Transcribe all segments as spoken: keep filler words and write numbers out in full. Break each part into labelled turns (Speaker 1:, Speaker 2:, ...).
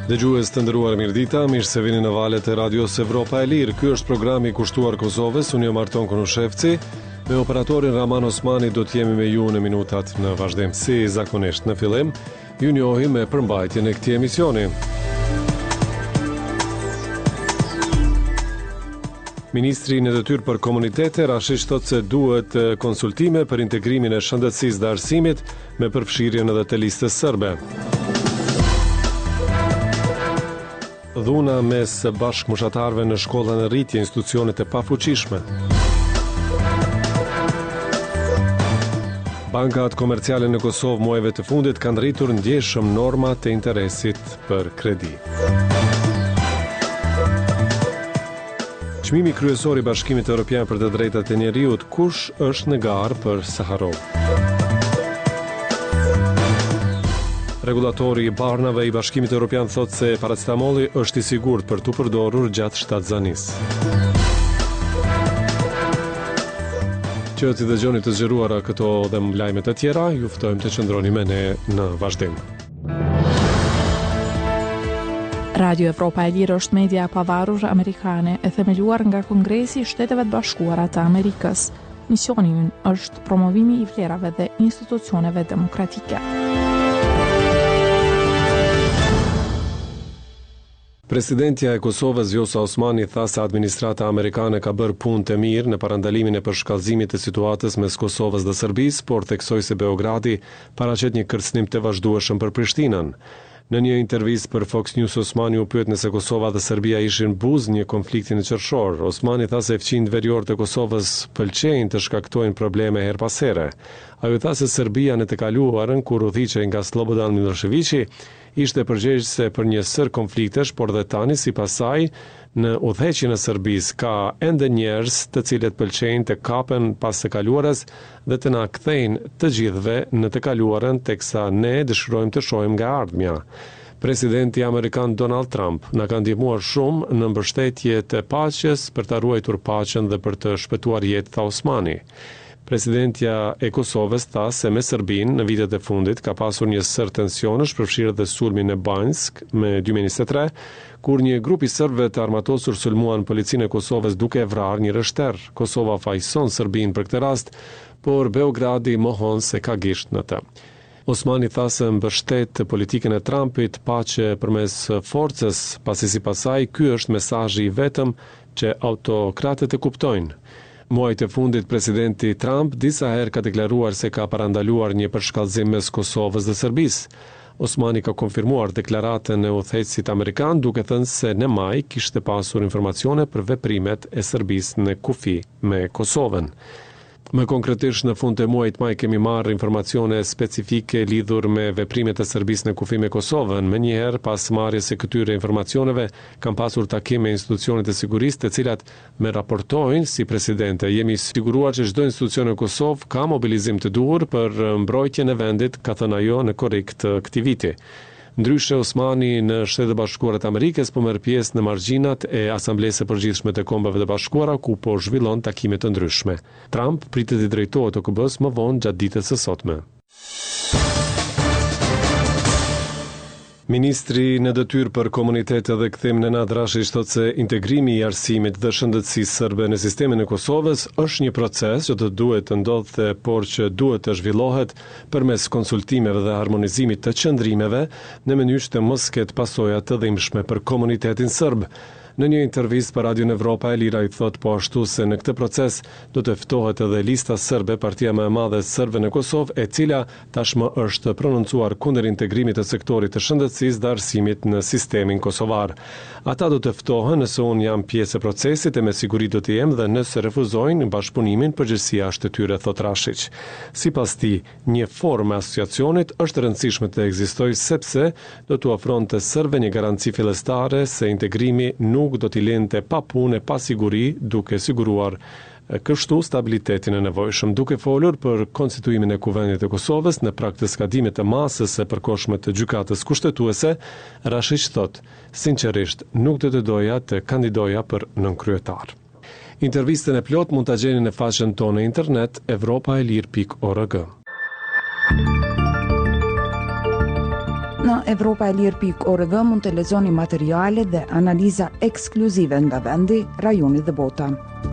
Speaker 1: Dëgjues të nderuar, mirëdita, mirë se vini në valët e radios Evropa e Lirë. Ky është programi i kushtuar Kosovës. Unë jam Arton Konushevci. Me operatorin Raman Osmani do të jemi me ju në minutat në vazhdim. Si zakonisht në fillim, ju njohim me përmbajtjen e këtij emisioni. Ministri në detyrë për komunitete Rashish thotë se duhet konsultime për integrimin e shëndetësisë dhe arsimit me përfshirjen edhe të listës serbe. Dhuna mes bashkëmoshatarëve në shkollën e rritje, institucionet e pafuqishme. Bankat komerciale në Kosovë muajve të fundit kanë rritur ndjeshëm normat e interesit për kredi. Çmimi kryesor i Bashkimit Evropian për të drejtat e njeriut, kush është në garë për Saharov? Regulatori i barnave i Bashkimit Evropian thotë se paracetamoli është i sigurt për t'u përdorur gjatë shtatzanisë. Që t'i dëgjoni të zgjeruara këto dhe lajmet e tjera, ju ftojmë të qëndroni me ne në vazhdim.
Speaker 2: Radio Evropa e Lirë është media e pavarur amerikane e themeluar nga Kongresi i Shteteve të Bashkuara të Amerikës. Misioni i ynë është promovimi i vlerave dhe institucioneve demokratike.
Speaker 1: Presidentja e Kosovës Vjosa Osmani tha se administrata amerikane ka bërë punë të mirë në parandalimin e përshkallëzimit të situatës mes Kosovës dhe Serbisë, por theksoi se Beogradi paraqet një kërcënim të vazhdueshëm për Prishtinën. Në një intervistë për Fox News, Osmani u pyet nëse Kosova dhe Serbia ishin buzë një konflikti në qershor. Osmani tha se fqinjtë verior të Kosovës pëlqejnë të shkaktojnë probleme her pas here. Ai tha se Serbia në të kaluarën, kur udhëhiqej nga Slobodan Miloševići, ishte përgjegjëse për një sër konfliktesh, por dhe tani, sipas saj, në udhëheqjen e Serbisë ka ende njerëz të cilët pëlqejnë të kapen pas së kaluarës dhe të na kthejnë të gjithëve në të kaluarën, teksa ne dëshirojmë të shohim nga ardhmja. Presidenti amerikan Donald Trump na ka ndihmuar shumë në mbështetje të paqes për ta ruajtur paqen dhe për të shpëtuar jetë, tha Osmani. Presidentja e Kosovës tha se me Serbinë në vitet e fundit ka pasur një sër tensionesh, përfshirë dhe sulmin në Banjsk me dy mijë njëzet e tre, kur një grup i serbëve të armatosur sulmuan policinë e Kosovës duke vrarë një rështer. Kosova fajson Serbinë për këtë rast, por Beogradi mohon se ka gisht në të. Osmani tha se mbështet politikën e Trumpit paqe përmes forcës, pasi sipas saj ky është mesazhi i vetëm që autokratët e kuptojnë. Muajt e fundit presidenti Trump disa herë ka deklaruar se ka parandaluar një përshkallëzim mes Kosovës dhe Serbisë. Osmani ka konfirmuar deklaratën e udhëheqësit amerikan, duke thënë se në maj kishte pasur informacione për veprimet e Serbisë në kufi me Kosovën. Më konkretisht, në fund të muajit maj kemi marrë informacione specifike lidhur me veprimet e Serbisë në kufi me Kosovën. Menjëherë, pas marrjes së këtyre informacioneve, kam pasur takim me institucionet e sigurisë, të cilat me raportojnë si presidente. Jemi siguruar që çdo institucion në Kosovë ka mobilizim të duhur për mbrojtjen e vendit, ka thënë ajo në korrik të këtij viti. Ndryshe, Osmani në Shtetet e Bashkuara të Amerikës po merr pjesë në margjinat e Asamblesë së Përgjithshme të Kombeve të Bashkuara, ku po zhvillon takime të ndryshme. Trump pritet të drejtohet O K B-s më vonë gjatë ditës së sotme. Ministri në detyrë për komunitete dhe kthim Nenad Rashish thotë se integrimi i arsimit dhe shëndetësisë serbe në sistemin e Kosovës është një proces që të duhet të ndodhte, por që duhet të zhvillohet përmes konsultimeve dhe harmonizimit të qëndrimeve në mënyrë që të mos ketë pasoja të dhimbshme për komunitetin serb. Në një intervistë për Radio Evropa e Lira i thot po ashtu se në këtë proces do të ftohet edhe lista serbe, partia më e madhe serbe në Kosovë, e cila tashmë është prononcuar kundër integrimit të sektorit të shëndetësisë dhe arsimit në sistemin kosovar. Ata do të ftohen nëse unë jam pjesë e procesit e me siguri do të jem dhe nëse refuzojnë bashkëpunimin, përgjegjësia është e tyre, thot Rashić. Sipas tij, një formë asociacionit është e rëndësishme të ekzistojë sepse do t'u ofronte serbëve një garanci fillestare se integrimi nuk do t'i lente pa punë e pa siguri, duke siguruar kështu stabilitetin e nevojshëm. Duke folur për konstituimin e Kuvendit të Kosovës në prag të skadimit të masës së përkohshme të gjykatës kushtetuese, Rashić thot: "Sinqerisht, nuk do të doja të kandidoja për nënkryetar." Intervistën e plot mund ta gjeni në faqen tonë në internet evropaelir pikë org.
Speaker 2: Në
Speaker 3: evropa e lirë pikë org mund të lexoni materiale dhe analiza ekskluzive nga vendi, rajoni dhe bota.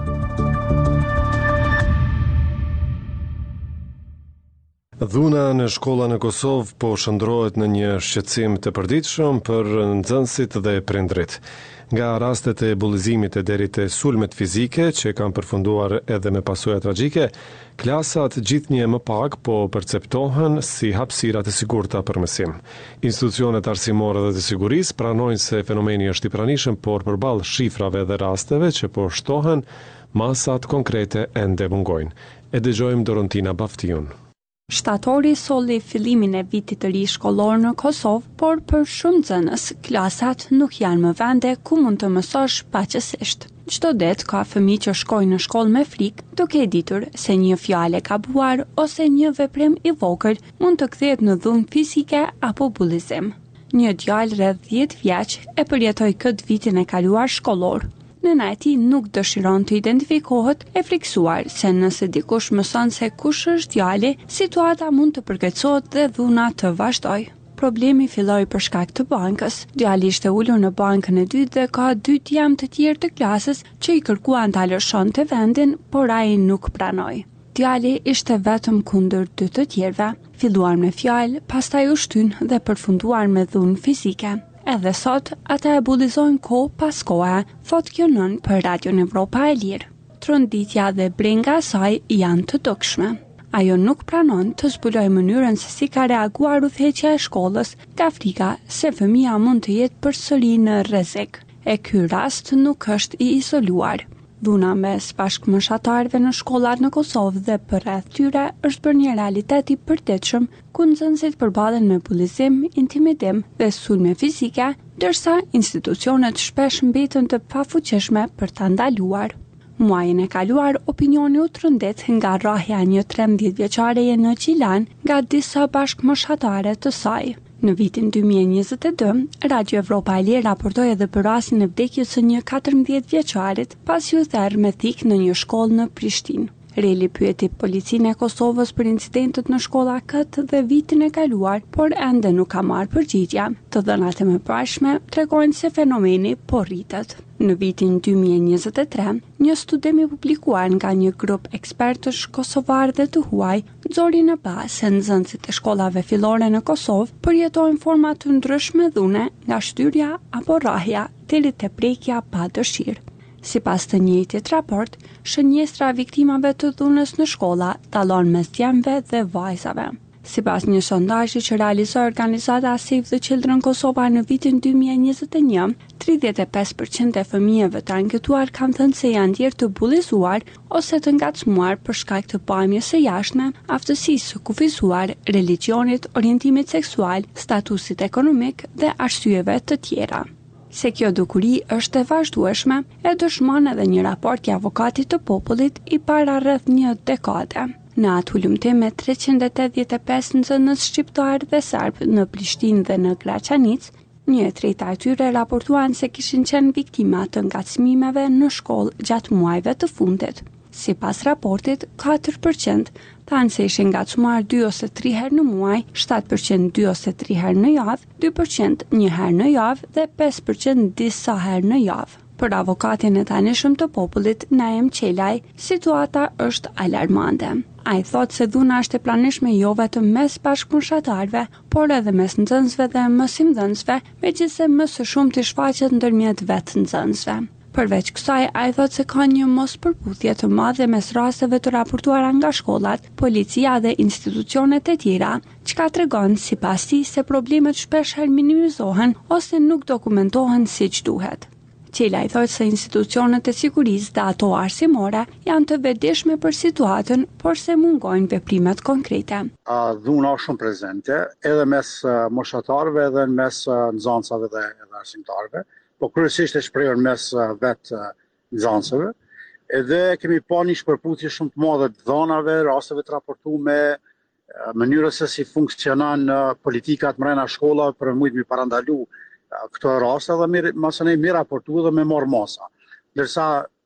Speaker 1: Dhuna në shkolla në Kosovë po shndrohet në një shqetësim të përditshëm për nxënësit dhe prindrit. Nga rastet e bullizimit e deri te sulmet fizike që kanë përfunduar edhe me pasoja tragjike, klasat gjithnjë më pak po perceptohen si hapësira të sigurta për mësim. Institucionet arsimore dhe të sigurisë pranojnë se fenomeni është i pranishëm, por përballë shifrave dhe rasteve që po shtohen, masat konkrete ende mungojnë. E dëgjojmë Dorontina Baftiun.
Speaker 4: Shtatori solli fillimin e vitit të ri shkollor në Kosovë, por për shumë nxënës, klasat nuk janë më vende ku mund të mësosh paqësisht. Çdo det ka fëmijë që shkojnë në shkollë me frikë, duke e ditur se një fjalë e gabuar ose një veprim i vogël mund të kthehet në dhunë fizike apo bullizim. Një djalë rreth dhjetë vjeç e përjetoi këtë vitin e kaluar shkollor. Nëna e tij nuk dëshiron të identifikohet, e friksuar se nëse dikush mëson se kush është djali, situata mund të përkeqësohet dhe dhuna të vazhdojë. Problemi filloi për shkak të bankës. Djali ishte ulur në bankën e dytë dhe ka dy djem të tjerë të klasës që i kërkuan ta lëshonte vendin, por ai nuk pranoi. Djali ishte vetëm kundër dy të tjerëve. Filluan me fjalë, pastaj u shtyn dhe përfunduar me dhunë fizike. Edhe sot, ata e bullizojnë kohë pas kohe, thot kjo nën për Radio Evropa e Lirë. Tronditja dhe brenga e saj janë të dukshme. Ajo nuk pranon të zbuloj mënyrën se si ka reaguar udhëheqja e shkollës, ka frika se fëmia mund të jetë përsëri në rrezik. E ky rast nuk është i izoluar. Dhuna mes bashkëmoshatarëve në shkollat në Kosovë dhe përreth tyre është bërë një realitet i përditshëm, ku nxënësit përballen me bullizim, intimidim dhe sulme fizike, ndërsa institucionet shpesh mbeten të pafuqishme për ta ndaluar. Muajin e kaluar, opinioni u trëndet nga rrahja një trembëdhjetë vjeçareje në Gjilan nga disa bashkëmoshatare të saj. Në vitin dy mijë e njëzet e dy, Radio Evropa e Lirë raportoi edhe për rastin e vdekjes së një katërmbëdhjetë vjeçarit pasi u therr me thikë në një shkollë në Prishtinë. Reli pyeti policinë e Kosovës për incidentet në shkolla këtë dhe vitin e kaluar, por ende nuk ka marrë përgjigje. Të dhënat e mëparshme tregojnë se fenomeni po rritet. Në vitin dy mijë e njëzet e tre, një studim i publikuar nga një grup ekspertësh kosovar dhe të huaj nxori në bazë se nxënësit e shkollave fillore në Kosovë përjetojnë forma të ndryshme dhune, nga shtyrja apo rrahja deri te prekja pa dëshirë. Sipas të njëjtit raport, shënjestra e viktimave të dhunës në shkolla dallon mes djemve dhe vajzave. Sipas një sondazhi që realizoi organizata Save the Children Kosova në vitin dy mijë e njëzet e një, tridhjetë e pesë përqind e fëmijëve të anketuar kanë thënë se janë ndjerë të bullizuar ose të ngacmuar për shkak të pamjes së jashtme, aftësisë së kufizuar, religionit, orientimit seksual, statusit ekonomik dhe arsyeve të tjera. Se kjo dukuri është e vazhdueshme, e dëshmon edhe një raport i avokatit të popullit i para rreth një dekade. Në atë hulumtim me treqind e tetëdhjetë e pesë nxënës shqiptar dhe serb në Prishtinë dhe në Graçanic, një e treta e tyre raportuan se kishin qenë viktima të ngacmimeve në shkollë gjatë muajve të fundit. Sipas raportit, katër përqind thanë se ishin ngacmuar dy ose tri herë në muaj, shtatë përqind dy ose tri herë në javë, dy përqind një herë në javë dhe pesë përqind disa herë në javë. Për avokatin e tanishëm të popullit, Naim Qelaj, situata është alarmante. Ai thotë se dhuna është e pranishme jo vetëm mes bashkëmoshatarëve, por edhe mes nxënësve dhe mësimdhënësve, megjithëse më së shumti shfaqet ndërmjet vetë nxënësve. Përveç kësaj, ai thotë se ka një mospërputhje të madhe mes rasteve të raportuara nga shkollat, policia dhe institucionet e tjera, çka tregon sipas tij se problemet shpesh herë minimizohen ose nuk dokumentohen siç duhet. Qelaj thotë se institucionet e sigurisë dhe ato arsimore janë të vetëdijshme për situatën, por se mungojnë veprimet konkrete.
Speaker 5: Uh, dhuna është shumë prezente, edhe mes uh, moshatarëve edhe mes uh, nxënësave dhe edhe arsimtarëve, po kryesisht e shprehur mes uh, vetë uh, nxënësve. Edhe kemi pa një shpërputhje shumë të madhe të dhënave, rasteve të raportuara, uh, mënyrës se si funksionon uh, politikat mbrenda shkollave për mujt mi parandalu këto raste dhe mirë, masë mi raportu dhe me marrë masa. Dërsa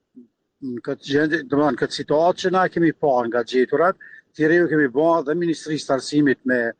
Speaker 5: në këtë gjendje, domethënë këtë situatë që na kemi pa nga gjeturat, tjere ju kemi ba dhe Ministrisë të Arsimit me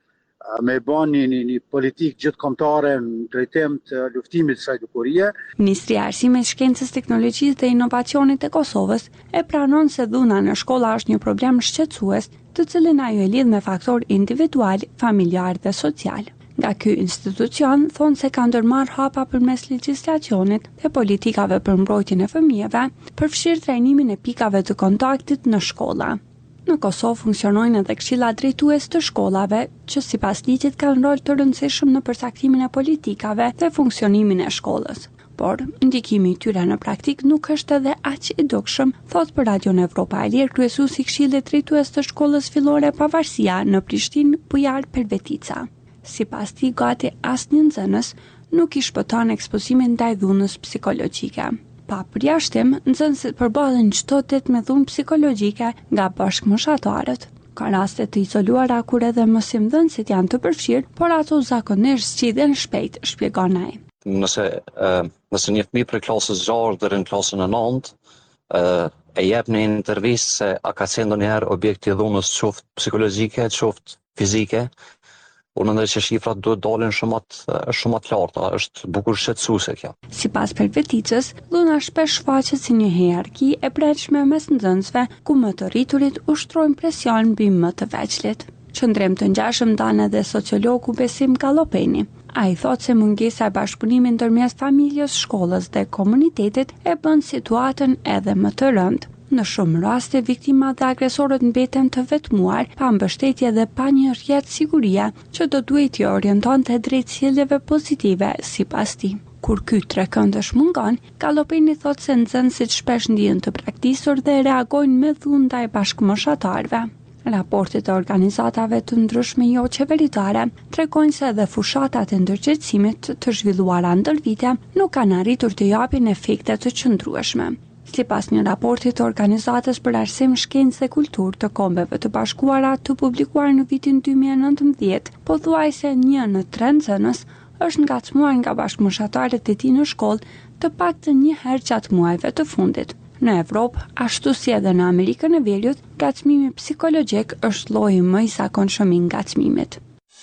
Speaker 5: me bën një, një, një politikë gjithëkombëtare në drejtim të luftimit së dukurie.
Speaker 4: Ministria e Arsimit, Shkencës, Teknologjisë dhe Inovacionit e Kosovës e pranon se dhuna në shkolla është një problem shqetësues, të cilin ajo e lidh me faktor individual, familjar dhe social. Nga ky institucion thonë se ka ndërmarrë hapa përmes legjislacionit dhe politikave për mbrojtjen e fëmijëve, përfshirë trajnimin e pikave të kontaktit në shkolla. Në Kosovë funksionojnë edhe këshilla drejtues të shkollave, që sipas ligjit kanë rol të rëndësishëm në përcaktimin e politikave dhe funksionimin e shkollës. Por ndikimi i tyre në praktik nuk është edhe aq i dukshëm, thot për Radion Evropa e Lirë kryesuesi i këshillit drejtues të shkollës fillore Pavarësia në Prishtinë, Bujar Pervetica. Sipas tij, gati asnjë nxënës nuk i shpëton ekspozimin ndaj dhunës psikologjike. Pa përjashtim, nxënësit përballen çdo ditë me dhunë psikologjike nga bashkëmoshatarët. Ka raste të izoluara kur edhe mësimdhënësit janë të përfshirë, por ato zakonisht zgjidhen shpejt, shpjegon ai.
Speaker 6: Nëse uh, nëse një fëmijë për klasës gjashtë deri në klasën e nëntë, uh, e jep në intervistë se a ka qenë ndonjëherë objekt i dhunës qoftë psikologjike, qoftë fizike, unë ndaj që shifrat duhet dalin shumë shumë të larta, është bukur shqetësuese kjo.
Speaker 4: Sipas Perveticës, dhuna shpesh shfaqet si një hierarki e brendshme mes nxënësve, ku më të rriturit ushtrojnë presion mbi më të veçlit. Qëndrim të ngjashëm ndan edhe sociologu Besim Kallopeni. Ai thotë se mungesa e bashkëpunimit ndërmjet familjes, shkollës dhe komunitetit e bën situatën edhe më të rëndë. Në shumë raste, viktimat dhe agresorët mbeten të vetmuar, pa mbështetje dhe pa një rrjet sigurie që do duhet t'i orientonte drejt sjelljeve pozitive, sipas tij. Kur ky trekëndësh mungon, Kallopeni thotë se nxënësit shpesh ndihen të braktisur dhe reagojnë me dhunë ndaj bashkëmoshatarëve. Raportet e organizatave të ndryshme jo qeveritare tregojnë se edhe fushatat e ndërgjegjësimit të zhvilluara ndër vite nuk kanë arritur të japin efekte të qëndrueshme. Sipas një raporti të Organizatës për Arsim, Shkencë dhe Kulturë të Kombeve të Bashkuara të publikuar në vitin dy mijë e nëntëmbëdhjetë, pothuajse një në tre nxënës është ngacmuar nga bashkëmoshatarët e tij në shkollë të paktën një herë gjatë muajve të fundit. Në Evropë, ashtu si edhe në Amerikën e Veriut, ngacmimi psikologjik është lloji më i zakonshëm i ngacmimit.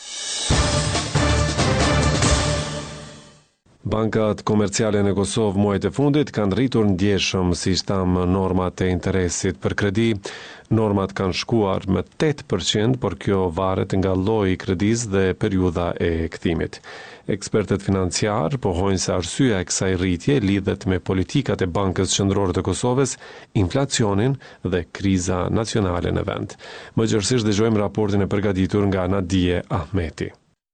Speaker 1: Bankat komerciale në Kosovë muajt e fundit kanë rritur ndjeshëm si shtam normat e interesit për kredi. Normat kanë shkuar me tetë përqind, por kjo varet nga lloji i kredisë dhe periudha e kthimit. Ekspertët financiar pohojnë se arsyeja e kësaj rritje lidhet me politikat e Bankës Qendrore të Kosovës, inflacionin dhe kriza nacionale në vend. Më gjërësisht dëgjojmë raportin e përgatitur nga Nadije Ahmeti.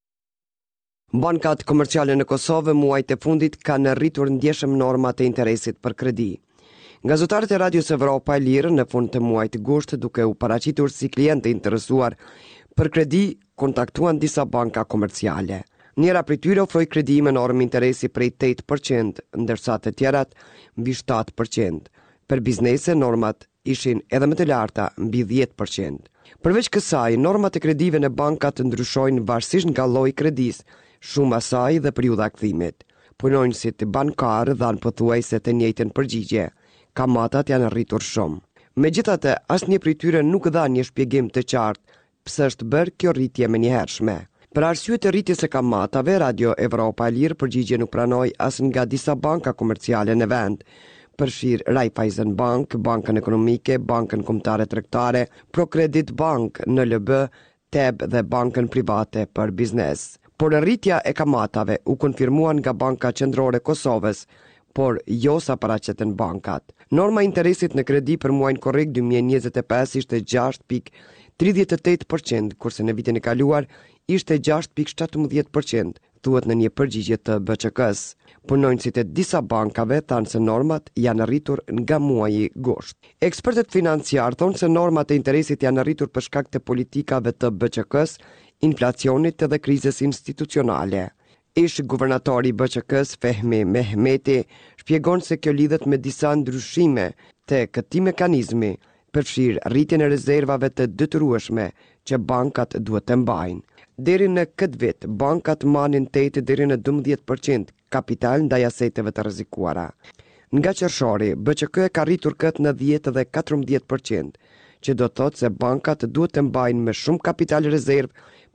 Speaker 7: Bankat komerciale në Kosovë muajt e fundit kanë rritur ndjeshëm normat e interesit për kredi. Gazetarët e Radios Evropa e Lirë në fund të muajit gusht, duke u paraqitur si klientë interesuar për kredi, kontaktuan disa banka komerciale. Njëra prej tyre ofroi kredi me normë interesi prej tetë përqind, ndërsa të tjerat mbi shtatë përqind. Për biznese normat ishin edhe më të larta, mbi dhjetë përqind. Përveç kësaj, normat e kredive në bankat ndryshojnë varësisht nga lloji i kredisë, shumë asaj dhe periudha kthimit. Punonjësit bankarë dhanë pothuajse të njëjtën përgjigje. Kamatat janë rritur shumë. Megjithatë, asnjë prej tyre nuk dha një shpjegim të qartë pse është bërë kjo rritje menjëhershme. Për arsye të rritjes së kamatave, Radio Evropa e Lirë përgjigje nuk pranoi as nga disa banka komerciale në vend, përfshir Raiffeisen Bank, Bankën Ekonomike, Bankën Kombëtare Tregtare, Procredit Bank, N L B, T E B dhe Bankën Private për Biznes. Por rritja e kamatave u konfirmuan nga Banka Qendrore e Kosovës, por jo sa paraqiten bankat. Norma e interesit në kredi për muajin korrekt dy mijë e njëzet e pesë ishte gjashtë pikë tridhjetë e tetë përqind, kurse në vitin e kaluar ishte gjashtë pikë shtatëmbëdhjetë përqind, thuhet në një përgjigje të B Q K-s. Punonjësit e disa bankave thanë se normat janë rritur nga muaji gusht. Ekspertët financiar thonë se normat e interesit janë rritur për shkak të politikave të B Q K-s, inflacionit dhe krizës institucionale. Ish guvernatori i B Q K-s Fehmi Mehmeti shpjegon se kjo lidhet me disa ndryshime të këtij mekanizmi, përfshir rritjen e rezervave të detyrueshme që bankat duhet të mbajnë. Deri në këtë vit, bankat marrin tetë deri në dymbëdhjetë përqind kapital ndaj aseteve të rrezikuara. Nga qershori, B Q K ka rritur këtë në dhjetë dhe katërmbëdhjetë përqind, që do të thotë se bankat duhet të mbajnë me shumë kapital rezervë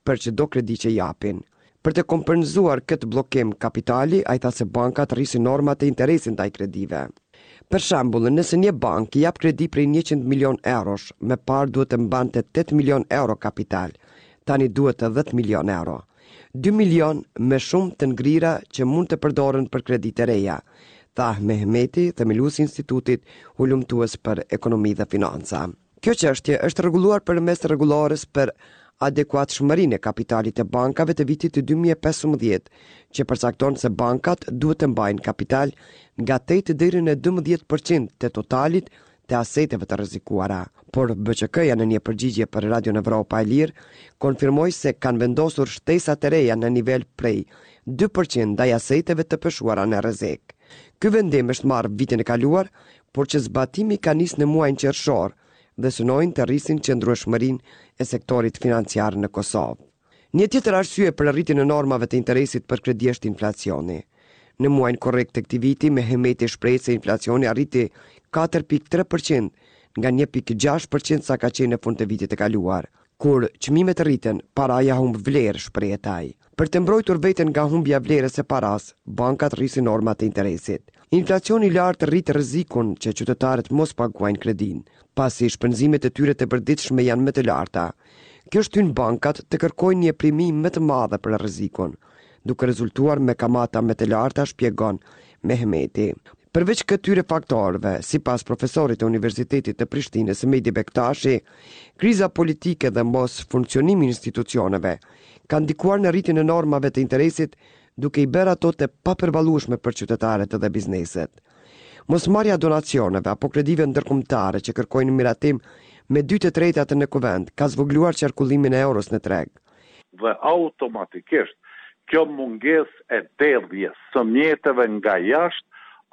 Speaker 7: për çdo kredi që japin. Për të kompenzuar këtë bllokim kapitali, ai tha se bankat rrisin normat e interesit ndaj kredive. Për shembull, nëse një bank jap kredi prej njëqind milion eurosh, me parë duhet të mbante tetë milion euro kapital, tani duhet dhjetë milion euro. dy milion me shumë të ngrira që mund të përdoren për kredi të reja, tha Mehmeti, themeluesi i Institutit Hulumtues për Ekonomi dhe Financa. Kjo çështje është rregulluar përmes rregullores për adekuatshmërinë e kapitalit të bankave të vitit dy mijë e pesëmbëdhjetë, që përcakton se bankat duhet të mbajnë kapital nga tetë deri në dymbëdhjetë përqind të totalit të aseteve të rrezikuara. Por B Q K-ja në një përgjigje për Radio Evropa e Lirë konfirmoi se kanë vendosur shtesa të reja në nivel prej dy përqind ndaj aseteve të peshuara në rrezik. Ky vendim është marrë vitin e kaluar, por që zbatimi ka nisë në muajin qershor dhe synojnë të rrisin qëndrueshmërinë e sektorit financiar në Kosovë. Një tjetër arsye për rritjen e normave të interesit për kredi është inflacioni. Në muajin korrekt të këtij viti, Mehmeti shpreh se inflacioni arriti katër pikë tre përqind nga një pikë gjashtë përqind sa ka qenë në fund të vitit të kaluar. Kur çmimet rriten, paraja humb vlerë, shprehet ai. Për të mbrojtur veten nga humbja e vlerës së paras, bankat rrisin normat e interesit. Inflacioni i lartë rrit rrezikun që qytetarët mos paguajnë kredin, pasi shpenzimet e tyre të përditshme janë më të larta. Kjo shtyn bankat të kërkojnë një primi më të madhe për rrezikun, duke rezultuar me kamata më të larta, shpjegon Mehmeti. Përveç këtyre faktorëve, sipas profesorit të Universitetit të Prishtinës Mehdi Bektashi, kriza politike dhe mos funksionimi i institucioneve kanë ndikuar në rritjen e normave të interesit, duke i bërë ato të papërballueshme për qytetarët dhe bizneset. Mosmarrja donacioneve apo kredive ndërkombëtare që kërkojnë miratim me dy të tretat në kuvend ka zvogluar qarkullimin e euros në treg.
Speaker 8: Dhe automatikisht kjo mungesë e derdhjes së mjeteve nga jashtë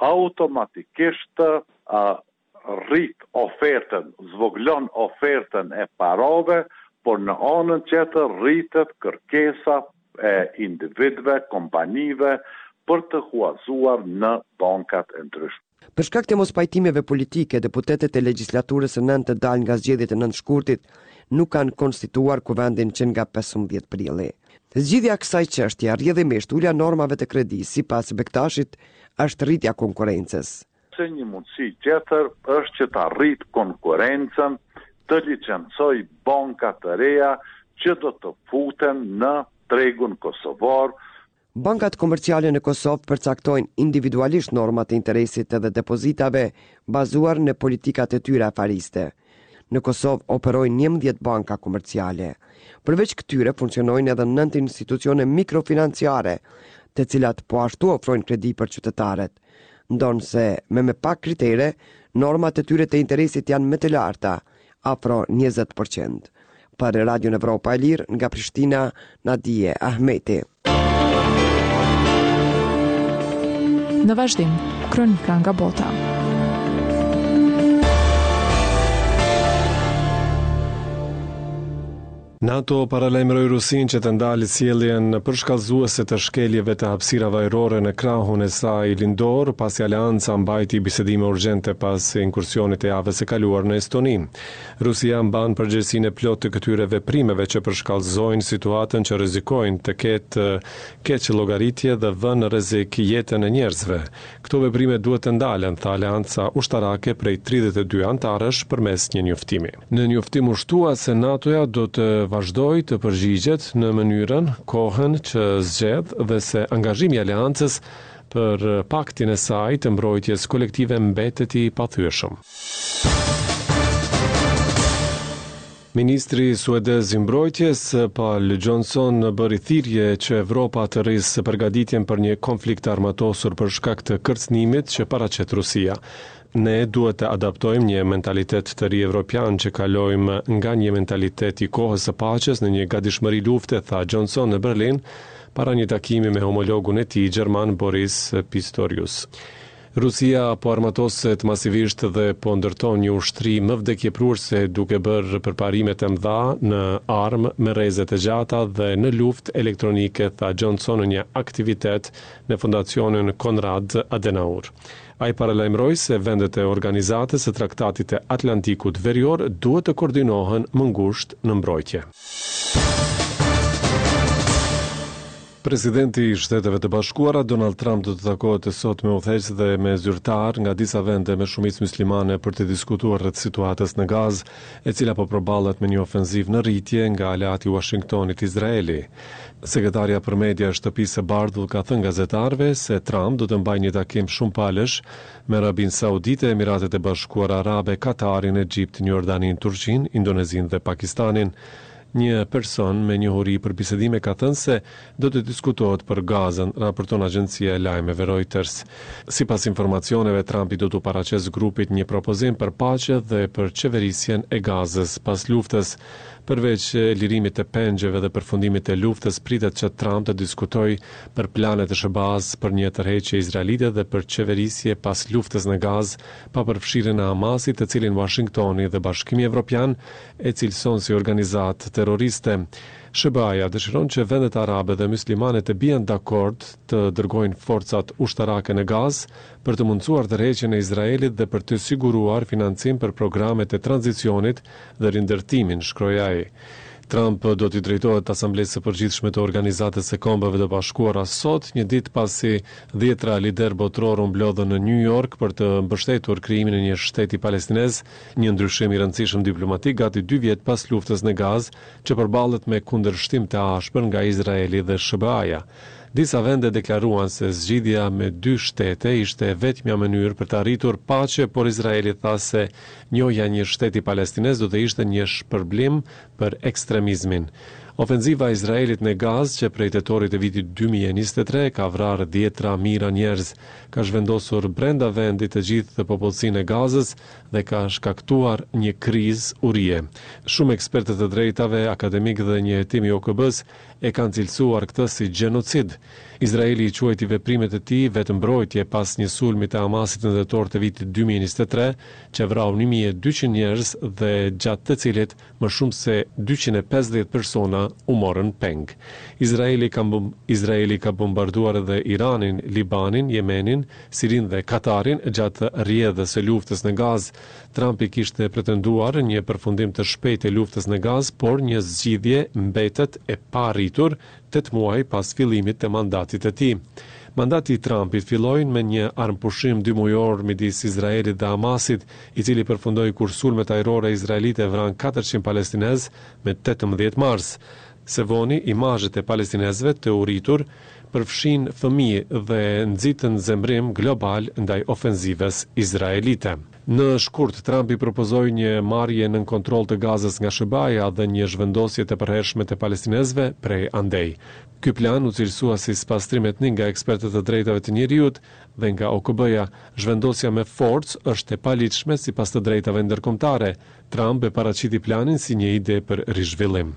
Speaker 8: automatikisht uh, rrit ofertën, zvoglon ofertën e parave, por në anën tjetër rritet kërkesa e individëve, kompanive për të huazuar në bankat e ndryshme.
Speaker 7: Për shkak të mospajtimeve politike, deputetët e legjislaturës së nëntë të dalë nga zgjedhjet e nëntë shkurtit nuk kanë konstituar kuvendin që nga pesëmbëdhjetë prilli. Zgjidhja e kësaj çështje rrjedhimisht ulja normave të kredis, sipas Bektashit, është rritja konkurrencës.
Speaker 8: Se një mundësi tjetër është që të arrit konkurencën, të licencoj banka të reja që do të futen në tregun kosovar.
Speaker 7: Bankat komerciale në Kosovë përcaktojnë individualisht normat e interesit dhe depozitave bazuar në politikat e tyre afariste. Në Kosovë operojnë njëmbëdhjetë banka komerciale. Përveç këtyre funksionojnë edhe nëntë institucione mikrofinanciare, të cilat po ashtu ofrojnë kredi për qytetarët, ndonë se me me pak kritere, normat e tyre të interesit janë më të larta, afro njëzet përqind. Për Radio Evropa e Lirë, nga Prishtina, Nadije Ahmeti.
Speaker 2: Në vazhdim, kronika nga bota.
Speaker 1: NATO paralajmëroi Rusinë që të ndalë sjelljen përshkallëzuese të shkeljeve të hapësirave ajrore në krahun e saj lindor, pasi Aleanca mbajti bisedime urgjente pas inkursionit të javës së kaluar në Estoni. Rusia mban përgjegjësinë e plotë të këtyre veprimeve që përshkallëzojnë situatën që rrezikojnë të ketë keq llogaritje dhe vënë në rrezik jetën e njerëzve. Këto veprime duhet të ndalen, tha Aleanca ushtarake prej tridhjetë e dy antarësh përmes një njoftimi. Në njoftim u shtua se NATO-ja do të vazhdoj të përgjigjet në mënyrën, kohën që zgjedh dhe se angazhimi i aleancës për paktin e saj të mbrojtjes kolektive mbetet i pathyeshëm. Ministri suedez i mbrojtjes Paul Johnson bëri thirrje që Evropa të rrisë përgatitjen për një konflikt armatosur për shkak të kërcënimit që paraqet Rusia. Ne duhet të adaptojmë një mentalitet të ri evropian që kalojmë nga një mentalitet i kohës së paqes në një gatishmëri lufte, tha Johnson në Berlin para një takimi me homologun e tij gjerman Boris Pistorius. Rusia po armatoset masivisht dhe po ndërton një ushtri më vdekjepruese duke bërë përparime të mëdha në armë me rreze të gjata dhe në luftë elektronike, tha Johnson në një aktivitet në Fondacionin Konrad Adenauer. Ai paralajmëroi se vendet e organizatës së Traktatit të Atlantikut Verior duhet të koordinohen më ngushtë në mbrojtje. Presidenti i Shteteve të Bashkuara Donald Trump do të takohet sot me udhëheqës dhe me zyrtar nga disa vende me shumicë muslimane për të diskutuar rreth situatës në Gazë, e cila po përballet me një ofenzivë në rritje nga aleati i Washingtonit Izraeli. Sekretarja për media e Shtëpisë së Bardhë ka thënë gazetarëve se Trump do të mbajë një takim shumë palësh me Arabinë Saudite, Emiratet e Bashkuara Arabe, Katarin, Egjiptin, Jordanin, Turqinë, Indonezinë dhe Pakistanin. Një person me njohuri për bisedime ka thënë se do të diskutohet për Gazën, raporton agjencia e lajmeve Reuters. Sipas informacioneve, Trumpi do të paraqesë grupit një propozim për paqe dhe për qeverisjen e Gazës pas luftës. Përveç lirimit të pengjeve dhe përfundimit të luftës, pritet që Trump të diskutojë për planet e Sh B A-s për një tërheqje izraelite dhe për qeverisje pas luftës në Gazë, pa përfshirjen e Hamasit, të cilin Washingtoni dhe Bashkimi Evropian e cilëson si organizatë terroriste. Sh B A-ja dëshiron që vendet arabe dhe muslimane të bien dakord të dërgojnë forcat ushtarake në Gazë për të mundësuar tërheqjen e Izraelit dhe për të siguruar financim për programet e tranzicionit dhe rindërtimin, shkroi ai. Trump do t'i drejtohet Asamblesë së Përgjithshme të Organizatës së Kombeve të Bashkuara sot, një ditë pasi dhjetra lider botror u mblodhën në New York për të mbështetur krijimin e një shteti palestinez, një ndryshim i rëndësishëm diplomatik gati dy vjet pas luftës në Gazë, që përballet me kundërshtim të ashpër nga Izraeli dhe Sh B A-ja. Disa vende deklaruan se zgjidhja me dy shtete ishte vetmja mënyrë për të arritur paqe, por Izraeli tha se njohja një shteti palestinez do të ishte një shpërblim për ekstremizmin. Ofenziva e Izraelit në Gazë, që prej tetorit të vitit dy mijë e njëzet e tre ka vrarë dhjetra mijëra njerëz, ka zhvendosur brenda vendit të gjithë të popullsinë e Gazës dhe ka shkaktuar një krizë urie. Shumë ekspertë të drejtave, akademikë dhe një hetim i O K B-s e kanë cilësuar këtë si gjenocid. Izraeli i quajti veprimet e tij vetëm mbrojtje pas një sulmi të Hamasit në tetor të vitit dy mijë e njëzet e tre, që vrau një mijë e dyqind njerëz dhe gjatë të cilit më shumë se dyqind e pesëdhjetë persona u morën peng. Izraeli ka Izraeli ka bombarduar edhe Iranin, Libanin, Yemenin, Sirin dhe Katarin gjatë rrjedhës së luftës në Gazë. Trumpi kishte pretenduar një përfundim të shpejtë të luftës në Gazë, por një zgjidhje mbetet e paarritur tetë muaj pas fillimit të mandatit të tij. Mandati i Trumpit filloi me një armpushim dy mujor midis Izraelit dhe Hamasit, i cili përfundoi kur sulmet ajrore izraelite vran katërqind palestinez me tetëmbëdhjetë mars. Se voni, imazhet e palestinezëve të uritur përfshin fëmijë dhe nxitën zemrim global ndaj ofenzivës izraelite. Në shkurt, Trumpi propozoi një marrje nën kontroll të Gazës nga Sh B A-ja dhe një zhvendosje të përhershme të palestinezëve prej andej. Ky plan u cilësua si spastrim etnik nga ekspertët e drejtave të njerëzit dhe nga O K B-ja. Zhvendosja me forcë është e paligjshme sipas të drejtave ndërkombëtare. Trump e paraqiti planin si një ide për rizhvillim.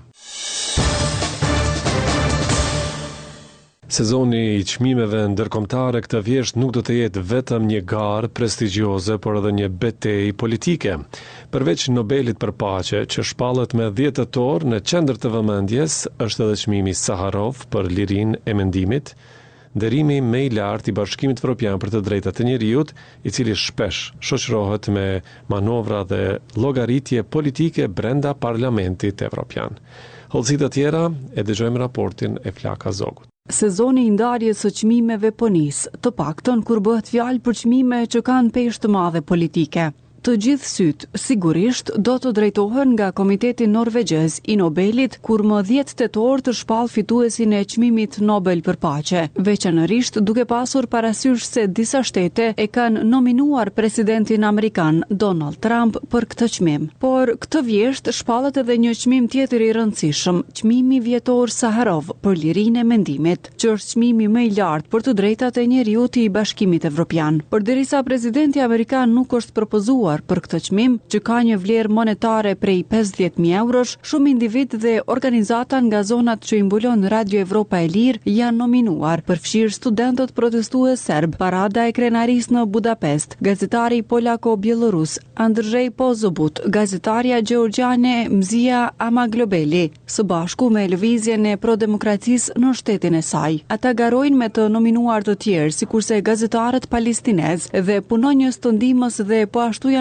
Speaker 1: Sezoni i çmimeve ndërkombëtare këtë vjesht nuk do të jetë vetëm një garë prestigjioze, por edhe një betejë politike. Përveç Nobelit për paqe, që shpallet me dhjetë tetor në qendër të vëmendjes, është edhe çmimi Saharov për lirinë e mendimit, nderimi më i lartë i Bashkimit Evropian për të drejtat e njerëzit, i cili shpesh shoqërohet me manovra dhe llogaritje politike brenda Parlamentit Evropian. Hollësit të tjera e dëgjojmë raportin e Flaka Zogut.
Speaker 9: Sezoni i ndarjes së çmimeve po nis, të paktën kur bëhet fjalë për çmime që kanë peshë të madhe politike. Të gjithë syt, sigurisht, do të drejtohen nga Komiteti Norvegjez i Nobelit, kur më dhjetë tetor të shpall fituesin e çmimit Nobel për paqe, veçanërisht duke pasur parasysh se disa shtete e kanë nominuar presidentin amerikan Donald Trump për këtë çmim. Por këtë vjesht shpallet edhe një çmim tjetër i rëndësishëm, çmimi vjetor Saharov për lirinë e mendimit, që është çmimi më i lartë për të drejtat e njerëzit i Bashkimit Evropian. Përderisa presidenti amerikan nuk është propozuar për këtë çmim, që ka një vlerë monetare prej pesëdhjetë mijë eurosh, shumë individ dhe organizata nga zonat që i mbulon Radio Evropa e Lirë janë nominuar, përfshirë studentët protestues serb, parada e krenarisë në Budapest, gazetari polako-bielorus Andrzej Pozobut, gazetaria gjeorgjane Mzia Amaglobeli, së bashku me lëvizjen e prodemokracisë në shtetin e saj. Ata garojnë me të nominuar të tjerë, sikurse gazetarët palestinez dhe punonjës të ndihmës dhe po ashtu janë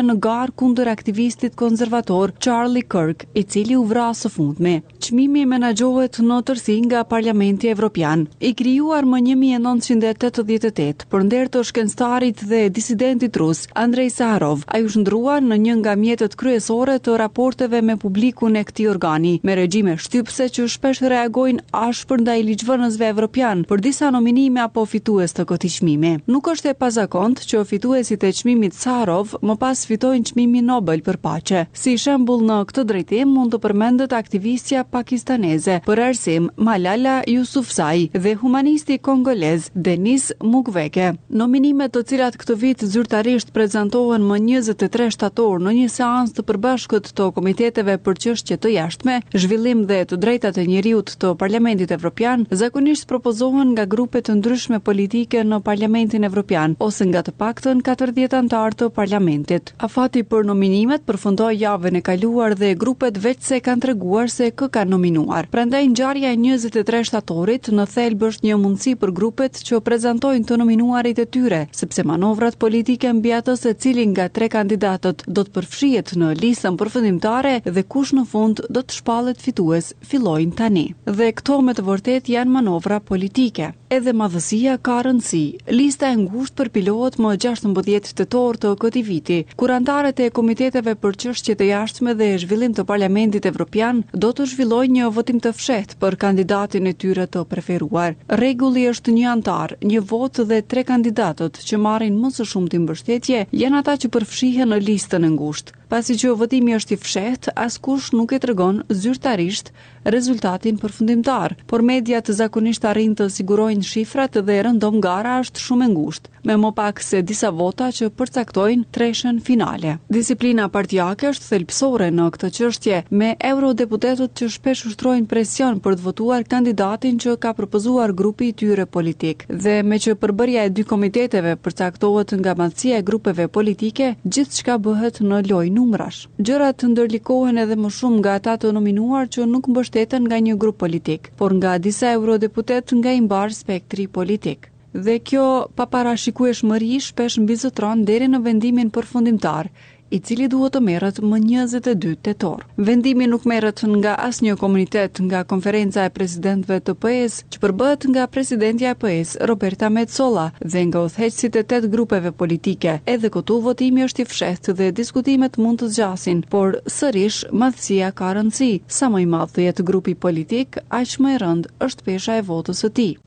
Speaker 9: në garë kundër aktivistit konservator Charlie Kirk, i cili u vra së fundmi. Çmimi menaxhohet në tërësi nga Parlamenti Evropian. I krijuar më një mijë e nëntëqind e tetëdhjetë e tetë për nder të shkenstarit dhe disidentit rus Andrei Saharov, ai u shndrua në një nga mjetet kryesore të raporteve me publikun e këtij organi, me regjime shtypse që shpesh reagojnë ashpër ndaj ligjvënësve evropian për disa nominime apo fitues të këtij çmimi. Nuk është e pazakontë që fituesit e çmimit Saharov më pas fitojnë çmimin Nobel për paqe. Si shembull në këtë drejtim mund të përmendet aktivistja pakistaneze për arsim Malala Yousafzai dhe humanisti kongolez Denis Mukwege. Nominimet të cilat këtë vit zyrtarisht prezantohen më njëzet e tre shtator në një seancë të përbashkët të komiteteve për çështje të jashtme, zhvillim dhe të drejtat e njeriut të Parlamentit Evropian, zakonisht propozohen nga grupe të ndryshme politike në Parlamentin Evropian ose nga të paktën katërdhjetë anëtar të Parlamentit. Afati për nominimet përfundoi javën e kaluar dhe grupet veç se kanë treguar se kë kanë nominuar. Prandaj ngjarja e njëzet e tre shtatorit në thelb është një mundësi për grupet që prezantojnë të nominuarit e tyre, sepse manovrat politike mbi atë se cili nga tre kandidatët do të përfshihet në listën përfundimtare dhe kush në fund do të shpallet fitues fillojnë tani. Dhe këto me të vërtet janë manovra politike. Edhe madhësia ka rëndësi. Lista e ngushtë përpilohet më gjashtëmbëdhjetë tetor të këtij viti, kur anëtarët e komiteteve për çështje të jashtme dhe zhvillim të Parlamentit Evropian do të zhvillojnë një votim të fshehtë për kandidatin e tyre të preferuar. Rregulli është një antar, një vot dhe tre kandidatët që marrin më së shumti mbështetje janë ata që përfshihen në listën e ngushtë. Pasi që votimi është i fshehtë, askush nuk e tregon zyrtarisht rezultatin përfundimtar, por mediat zakonisht arrin të sigurojnë shifrat dhe rëndom gara është shumë e ngushtë, me më pak se disa vota që përcaktojnë treshën finale. Disiplina partijake është thelbësore në këtë çështje, me eurodeputetët që shpesh ushtrojnë presion për të votuar kandidatin që ka propozuar grupi i tyre politik, dhe me që përbërja e dy komiteteve përcaktohet nga madhësia e grupeve politike, gjithçka bëhet në lojë numrash. Gjërat ndërlikohen edhe më shumë nga ata të nominuar që nuk mbështeten nga një grup politik, por nga disa eurodeputet nga i mbar spektri politik. Dhe kjo paparashikueshmëri shpesh mbizotron deri në vendimin përfundimtar, i cili duhet të merret më njëzet e dy tetor. Vendimi nuk merret nga asnjë komunitet nga konferenca e presidentëve të P E S, që përbëhet nga presidentja e P E S, Roberta Metsola, dhe nga udhëheqësit e tetë grupeve politike. Edhe këtu votimi është i fshehtë dhe diskutimet mund të zgjasin, por sërish madhësia ka rëndësi. Sa më i madh të jetë grupi politik, aq më e rëndë është pesha e votës së tij.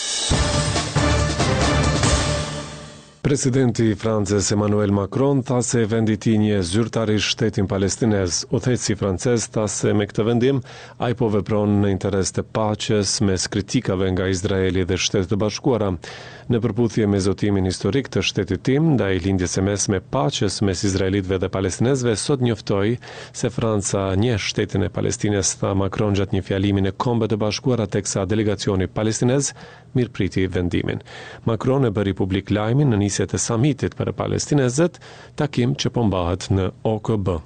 Speaker 1: Presidenti i Francës Emmanuel Macron tha se vendi i tij njeh zyrtarisht shtetin palestinez. Udhëheqësi francez tha se me këtë vendim ai po vepron në interes të paqes mes kritikave nga Izraeli dhe Shtetet e Bashkuara. Në përputhje me zotimin historik të shtetit tim ndaj lindjes së mesme paqes mes izraelitëve dhe palestinezëve, sot njoftoi se Franca njeh shtetin e Palestinës, tha Macron gjatë një fjalimi në Kombet e Bashkuara, teksa delegacioni palestinez mirëpriti vendimin. Macron e bëri publik lajmin në nisjet e samitit për palestinezët, takim që po mbahet në O K B.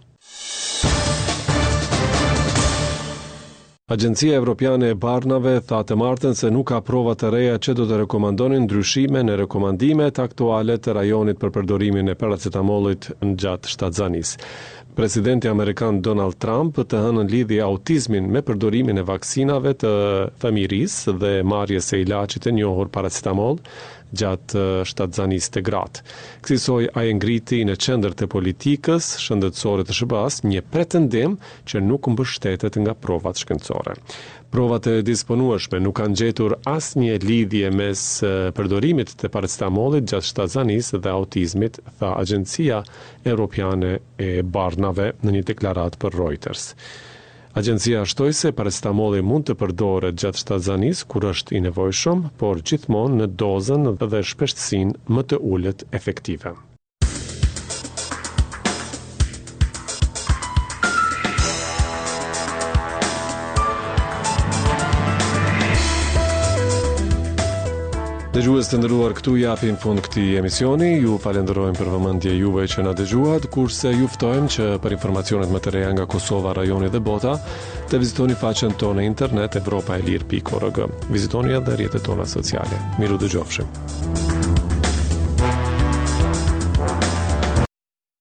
Speaker 1: Agjencia Evropiane e Barnave tha të martën se nuk ka prova të reja që do të rekomandonin ndryshime në rekomandimet aktuale të rajonit për përdorimin e paracetamolit gjatë shtatzanisë. Presidenti amerikan Donald Trump të hënën lidhje autizmin me përdorimin e vaksinave të fëmijërisë dhe marrjes së ilaçit të njohur paracetamol gjatë shtatzanisë të gratë. Kësaj ai ngriti në qendër të politikës shëndetësore të S B A-s një pretendim që nuk mbështetet nga provat shkencore. Provat e disponueshme nuk kanë gjetur asnjë lidhje mes përdorimit të paracetamolit gjatë shtatzanisë dhe autizmit, tha Agjencia Evropiane e Barnave në një deklaratë për Reuters. Agjencia shtoi se paracetamoli mund të përdoret gjatë shtatzanisë kur është i nevojshëm, por gjithmonë në dozën dhe shpeshtësinë më të ulët efektive. Dëgjues të nderuar, këtu japim fund këtij emisioni. Ju falenderojmë për vëmendje juve që na dëgjuat, kurse ju ftojmë që për informacionet më të reja nga Kosova, rajoni dhe bota, të vizitoni faqen tonë internet evropa e lir pikë org. Vizitoni edhe rrjetet tona sociale. Miru dëgjofshim.